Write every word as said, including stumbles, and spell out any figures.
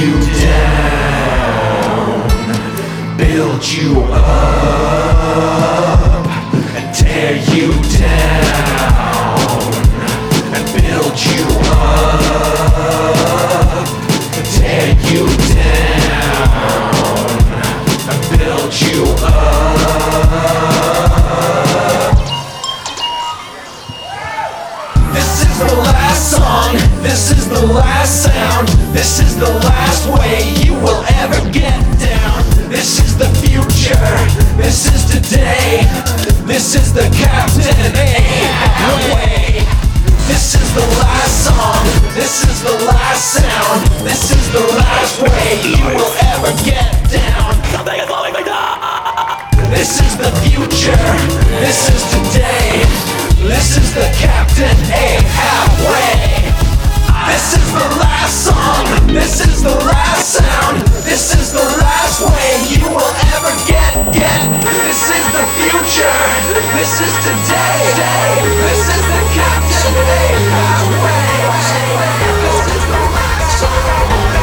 you down, build you up, and tear you down, and build you up, and tear you down, and build you up. This is the last song, this is the last sound, this is the last way you will ever get down. This is the future, this is today, this is the Captain Ahab way. This is the last song, this is the last sound, this is the last way you will ever get down. Something is falling like that. This is the future, this is today, this is the Captain Ahab way. This is the last song, this is the last sound, this is the last way you will ever get, get. This is the future, this is today, this is the Captain Ahab way. This is the last song.